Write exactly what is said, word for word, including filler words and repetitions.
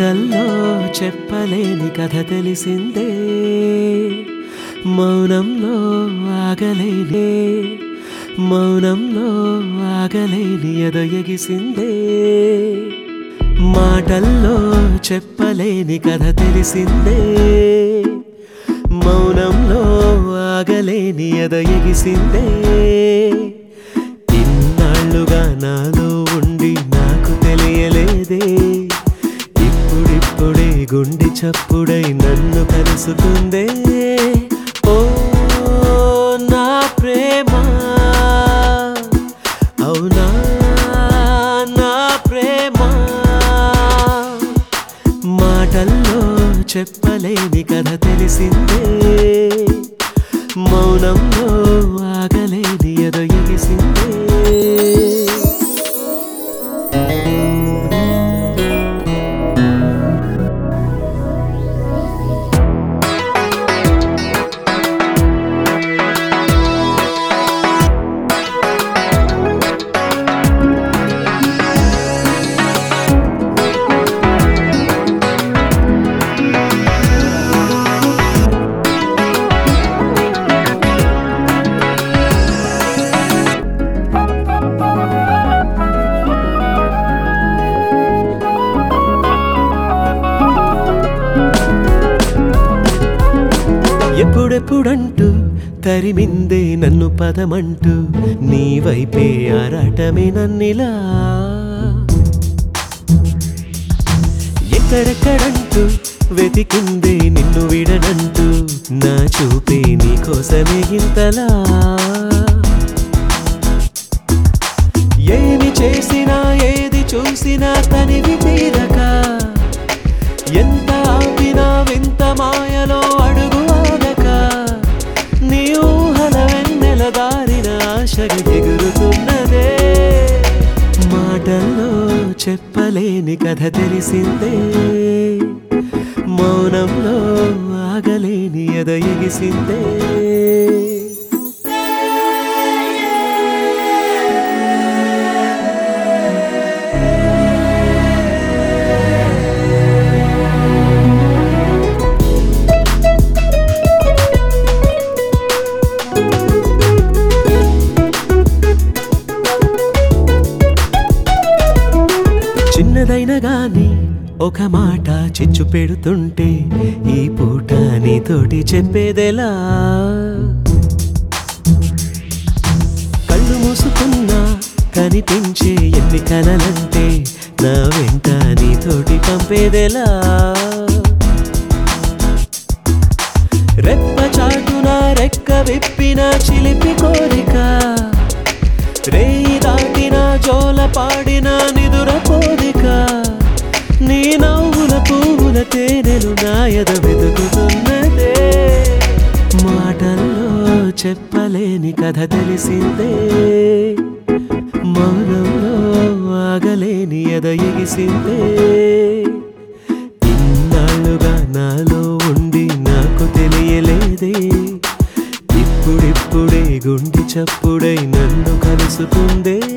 మాటల్లో చెప్పలేని కథ తెలిసిందే, మౌనంలో ఆగలేనే, మౌనంలో ఆగలేని ఎదో ఎగిసిందే. మాటల్లో చెప్పలేని కథ తెలిసిందే, మౌనంలో ఆగలేని ఎదో ఎగిసిందే. ఇన్నాళ్ళుగా నాలో ఉండి నాకు తెలియలేదే, ఇప్పుడిప్పుడే గుండె చప్పుడై నన్ను కలుసుకుందే. ఓ నా ప్రేమ, అవునా నా ప్రేమ. మాటల్లో చెప్పలేని కథ తెలిసిందే, మౌనంలో ఆగలేని ఎదో ఎగిసిందే. ఎప్పుడెప్పుడంటూ తరిమిందే నన్ను పదమంటూ, నీ వైపే ఆరాటమే నన్నిలా. ఎక్కడెక్కడంటూ వెతికిందే నిన్ను విడనంటూ, నా చూపే నీ కోసమే ఇంతలా. ఏమి చేసినా ఏది చూసినా తనివి తీరక, ఎంత ఆపినా వింత మాయలో అడుగు ఆగక, నీ ఊహల వెన్నెల దారిన ఆశగా ఎగురుతున్నదే. మాటల్లో చెప్పలేని కథ తెలిసిందే, మౌనంలో ఆగలేని ఎదో ఎగిసిందే. చిన్నదైన గాని ఒక మాట చిచ్చు పెడుతుంటే, ఈ పూట నీతోటి చెప్పేదెలా. కళ్ళు మూసుకున్నా కనిపించే ఎన్ని కలలంటే, నా వెంట నీతోటి పంపేదెలా. రెప్ప చాటున రెక్క విప్పిన చిలిపి కోరిక, రేయి దాటిన జోల పాడిన నిదుర పోదిక, నీ నవ్వుల పువ్వుల తేనెలు నాయద వెతుకుతున్నదే. మాటల్లో చెప్పలేని కథ తెలిసిందే, మౌనంలో ఆగలేని ఎదో ఎగిసిందే. ఇన్నాళ్ళుగా నాలో ఉండి నాకు తెలియలేదే, ఇప్పుడిప్పుడే గుండె చప్పుడై నన్ను కలుసుకుందే.